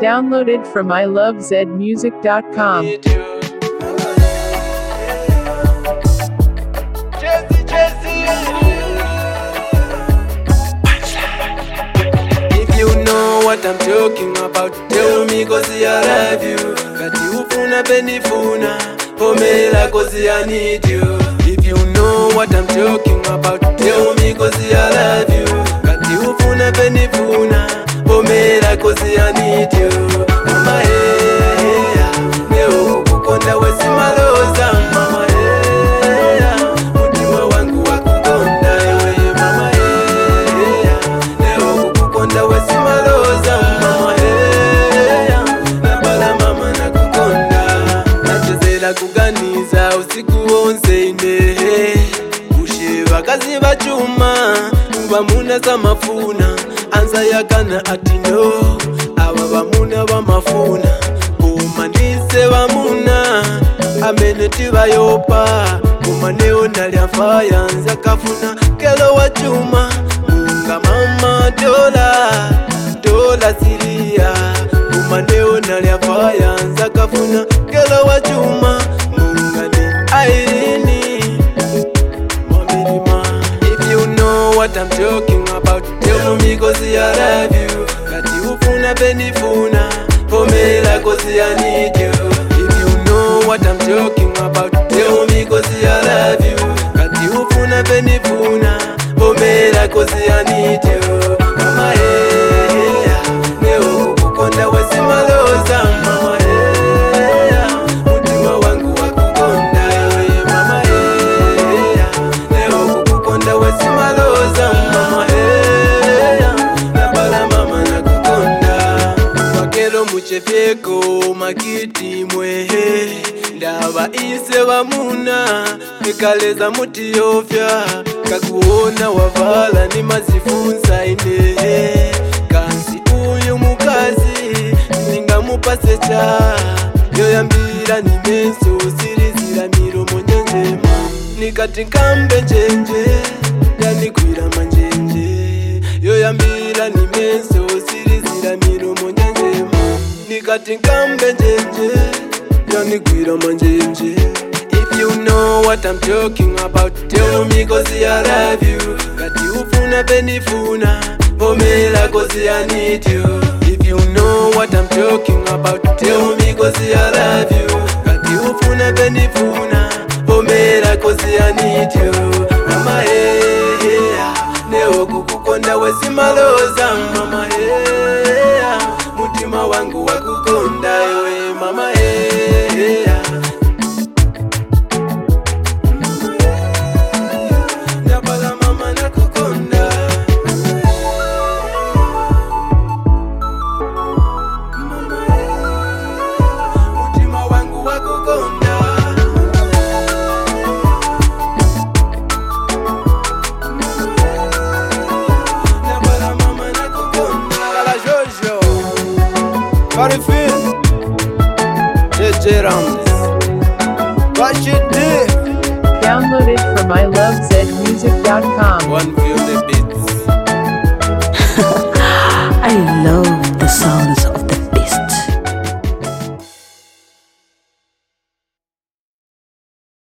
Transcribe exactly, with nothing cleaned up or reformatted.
Downloaded from I love zed music dot com. If you know what I'm talking about, tell me cause I love you. Kati ufuna benifuna, pomela cause I need you. If you know what I'm talking about, tell me cause I love you. Kati ufuna benifuna, pomela cause I need you. Mama hey, leo kukonda wesi maloza. Mama hey, mutima wangu wakukonda ewe. Mama hey, leo kukonda wesi maloza. Mama hey, nabala mama nakukonda. Nachezela kuganiza usiku wonse ine. Kusheva kazi bachuma, bamuna za mafuna. Anza yakana ati no, aba bamuna bamafuna. Kumandise bamuna, ameneti bayopa. Kumaneo naliafaya nza kafuna. Kelo wachuma, munga mama dola, dola siria. Kumaneo naliafaya nza kafuna. Kelo wachuma, munga ni airini. Mamirima. If you know what I'm talking about, tell me cause I love you. Kati ufuna benifuna, pomela cause I need you. If you know what I'm talking about, tell me cause I love you. Kati ufuna benifuna, pomela cause I need you. Mama hey, leo kukonda wesi maloza. Mama hey, mutima wangu wakukonda ewe. Mama hey, leo kukonda wesi maloza. Mama hey, nabala mama nakukonda. Wakelo muchefyeko makiti mwehe. Ndaba ise bamuna, ekaleza muti yofya. Kakuona wavala ni mazifunza ine. Kansi uyu mukazi, ninga mupase cha. Yoyambira ni menso, sirizira miromo nyenjema. Nikati kambe njenje, yanikwira manjenje. Yoyambira ni menso, sirizira miromo nyenjema. Nikati kambe njenje, yanikwira manjenje. If you know what I'm talking about, tell me cause I love you. Kati ufuna benifuna, pomela cause I need you. If you know what I'm talking about, tell me cause I love you. Kati ufuna benifuna, pomela cause I need you. Mama hey, leo kukukonda wesi maloza. Mama hey, mutima wangu wakukonda ewe. Mama hey, nabala mama nakukonda. Mama hey, mutima wangu wakukonda. Nabala mama nakukonda. Kala Jojo, Carifin, J J Rams, what you did? Downloaded from I love zed music dot com. One view.